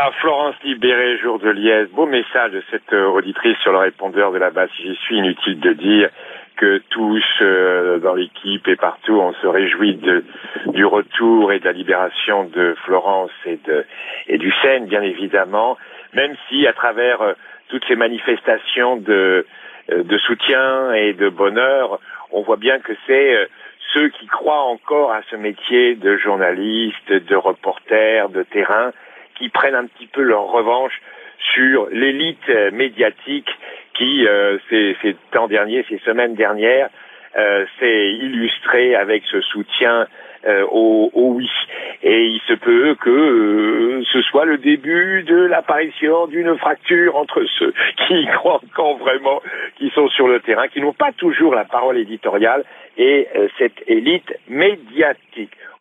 Ah, Florence Libéré, jour de liesse. Beau message de cette auditrice sur le répondeur de la base. J'y suis, inutile de dire que tous dans l'équipe et partout, on se réjouit du retour et de la libération de Florence et du Seine, bien évidemment. Même si, à travers toutes ces manifestations de soutien et de bonheur, on voit bien que c'est ceux qui croient encore à ce métier de journaliste, de reporter, de terrain, qui prennent un petit peu leur revanche sur l'élite médiatique qui, ces semaines dernières, s'est illustrée avec ce soutien au oui. Et il se peut que ce soit le début de l'apparition d'une fracture entre ceux qui croient encore vraiment, qui sont sur le terrain, qui n'ont pas toujours la parole éditoriale, et cette élite médiatique.